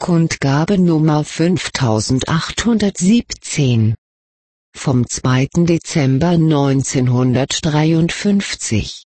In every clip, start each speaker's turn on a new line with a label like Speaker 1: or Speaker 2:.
Speaker 1: Kundgabe Nummer 5817 vom 2. Dezember 1953.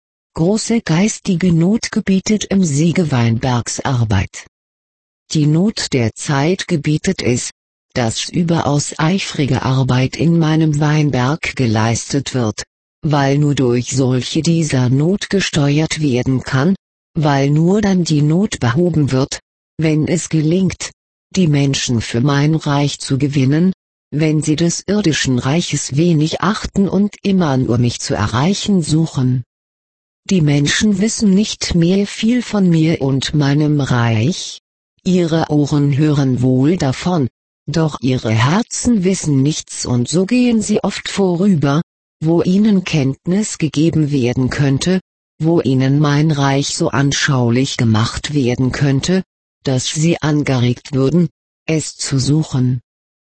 Speaker 1: Große geistige Not gebietet im Siege Weinbergs Arbeit. Die Not der Zeit gebietet es, dass überaus eifrige Arbeit in meinem Weinberg geleistet wird, weil nur durch solche dieser Not gesteuert werden kann, weil nur dann die Not behoben wird, wenn es gelingt, die Menschen für mein Reich zu gewinnen, wenn sie des irdischen Reiches wenig achten und immer nur mich zu erreichen suchen. Die Menschen wissen nicht mehr viel von mir und meinem Reich. Ihre Ohren hören wohl davon, doch ihre Herzen wissen nichts und so gehen sie oft vorüber, wo ihnen Kenntnis gegeben werden könnte, wo ihnen mein Reich so anschaulich gemacht werden könnte, dass sie angeregt würden, es zu suchen.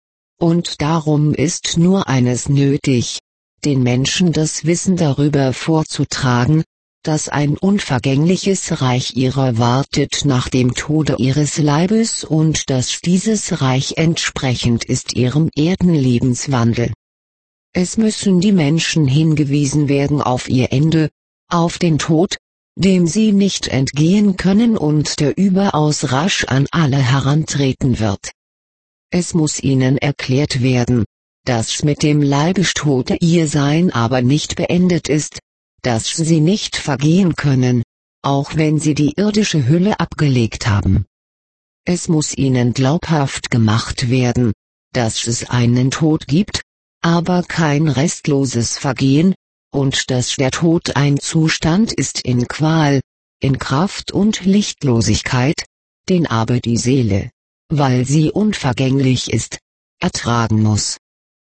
Speaker 1: Und darum ist nur eines nötig, den Menschen das Wissen darüber vorzutragen, dass ein unvergängliches Reich ihrer wartet nach dem Tode ihres Leibes und dass dieses Reich entsprechend ist ihrem Erdenlebenswandel. Es müssen die Menschen hingewiesen werden auf ihr Ende, auf den Tod, dem sie nicht entgehen können und der überaus rasch an alle herantreten wird. Es muss ihnen erklärt werden, dass mit dem Leibestode ihr Sein aber nicht beendet ist, dass sie nicht vergehen können, auch wenn sie die irdische Hülle abgelegt haben. Es muss ihnen glaubhaft gemacht werden, dass es einen Tod gibt, aber kein restloses Vergehen, und dass der Tod ein Zustand ist in Qual, in Kraft und Lichtlosigkeit, den aber die Seele, weil sie unvergänglich ist, ertragen muss.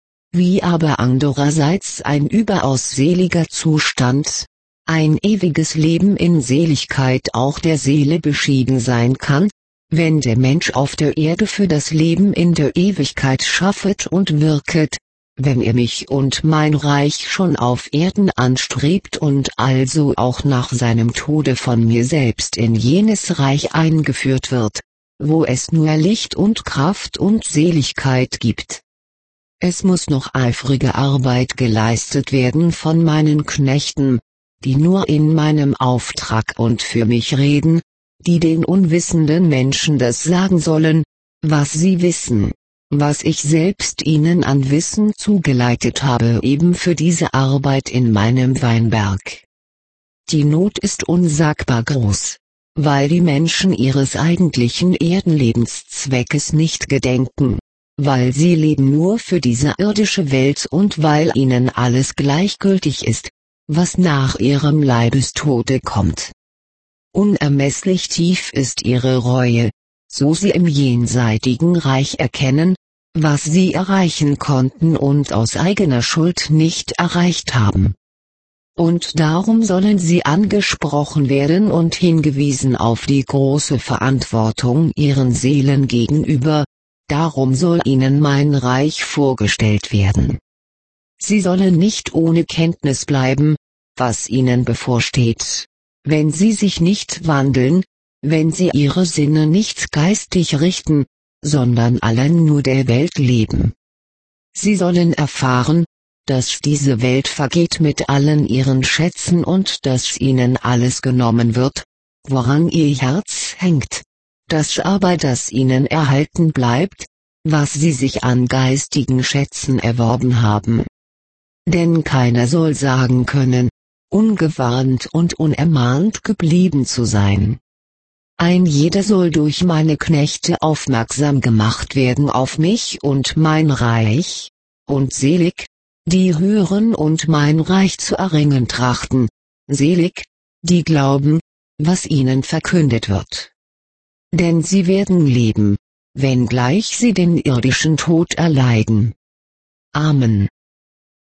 Speaker 1: Wie aber andererseits ein überaus seliger Zustand, ein ewiges Leben in Seligkeit auch der Seele beschieden sein kann, wenn der Mensch auf der Erde für das Leben in der Ewigkeit schaffet und wirket, wenn er mich und mein Reich schon auf Erden anstrebt und also auch nach seinem Tode von mir selbst in jenes Reich eingeführt wird, wo es nur Licht und Kraft und Seligkeit gibt. Es muss noch eifrige Arbeit geleistet werden von meinen Knechten, die nur in meinem Auftrag und für mich reden, die den unwissenden Menschen das sagen sollen, was sie wissen, was ich selbst ihnen an Wissen zugeleitet habe eben für diese Arbeit in meinem Weinberg. Die Not ist unsagbar groß, weil die Menschen ihres eigentlichen Erdenlebenszweckes nicht gedenken, weil sie leben nur für diese irdische Welt und weil ihnen alles gleichgültig ist, was nach ihrem Leibestode kommt. Unermesslich tief ist ihre Reue, so sie im jenseitigen Reich erkennen, was sie erreichen konnten und aus eigener Schuld nicht erreicht haben. Und darum sollen sie angesprochen werden und hingewiesen auf die große Verantwortung ihren Seelen gegenüber, darum soll ihnen mein Reich vorgestellt werden. Sie sollen nicht ohne Kenntnis bleiben, was ihnen bevorsteht, wenn sie sich nicht wandeln, wenn sie ihre Sinne nicht geistig richten, sondern allein nur der Welt leben. Sie sollen erfahren, dass diese Welt vergeht mit allen ihren Schätzen und dass ihnen alles genommen wird, woran ihr Herz hängt, dass aber das ihnen erhalten bleibt, was sie sich an geistigen Schätzen erworben haben. Denn keiner soll sagen können, ungewarnt und unermahnt geblieben zu sein. Ein jeder soll durch meine Knechte aufmerksam gemacht werden auf mich und mein Reich, und selig, die hören und mein Reich zu erringen trachten, selig, die glauben, was ihnen verkündet wird. Denn sie werden leben, wenngleich sie den irdischen Tod erleiden. Amen.